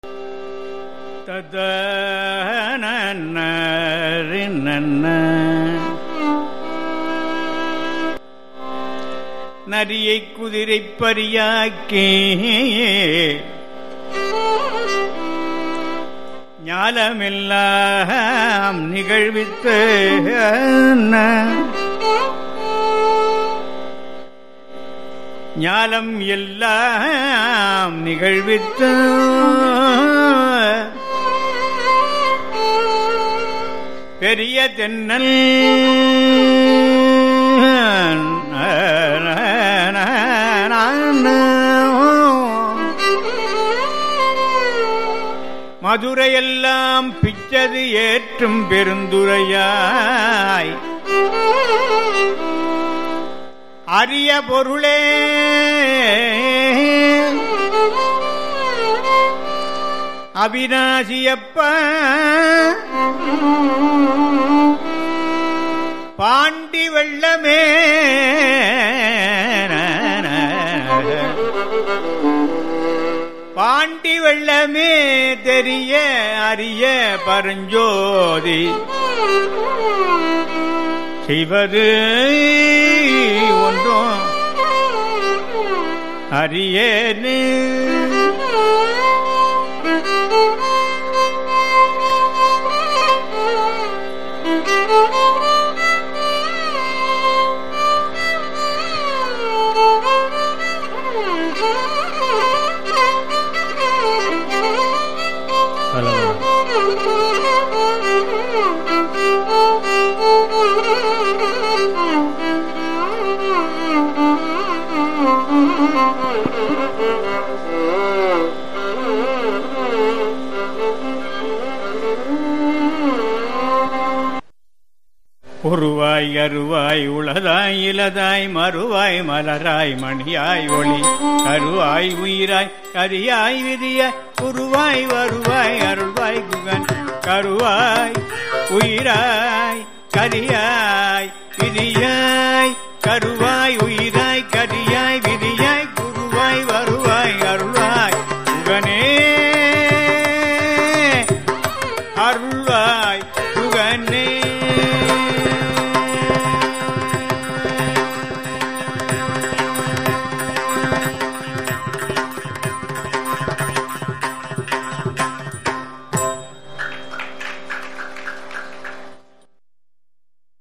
நரியை குதிரை பரியாக்கே ஞாலமெல்லாம் நிகழ்வித்து ஞாலம் எல்லாம் நிகழ்வித்து பெரிய தென்னல் மதுரையெல்லாம் பிச்சது ஏற்றும் பெருந்துரையாய் அரிய பொருளே அவிநாசியப்ப பாண்டி வெள்ளமே பாண்டி வெள்ளமே தெரிய அரிய பரஞ்சோதி செய்வது ஒன்றும் அரியேனு ஒருவாய் அருவாய் உளதாய் இலதாய் மறுவாய் மலராய் மணியாய் ஒளி கருவாய் உயிராய் கரியாய் விதியாய் குருவாய் வருவாய் அருள்வாய் குகன் கருவாய் உயிராய் கரியாய் விதியாய் கருவாய் உயிராய் கரியாய்